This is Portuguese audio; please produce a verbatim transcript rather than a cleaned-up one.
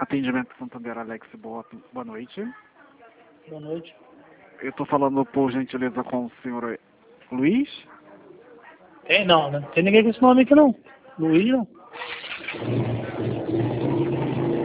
Atendimento Santander, Alex, boa, boa noite. Boa noite. Eu estou falando, por gentileza, com o senhor Luiz? Tem não, né? Tem ninguém com esse nome aqui não. Luiz não.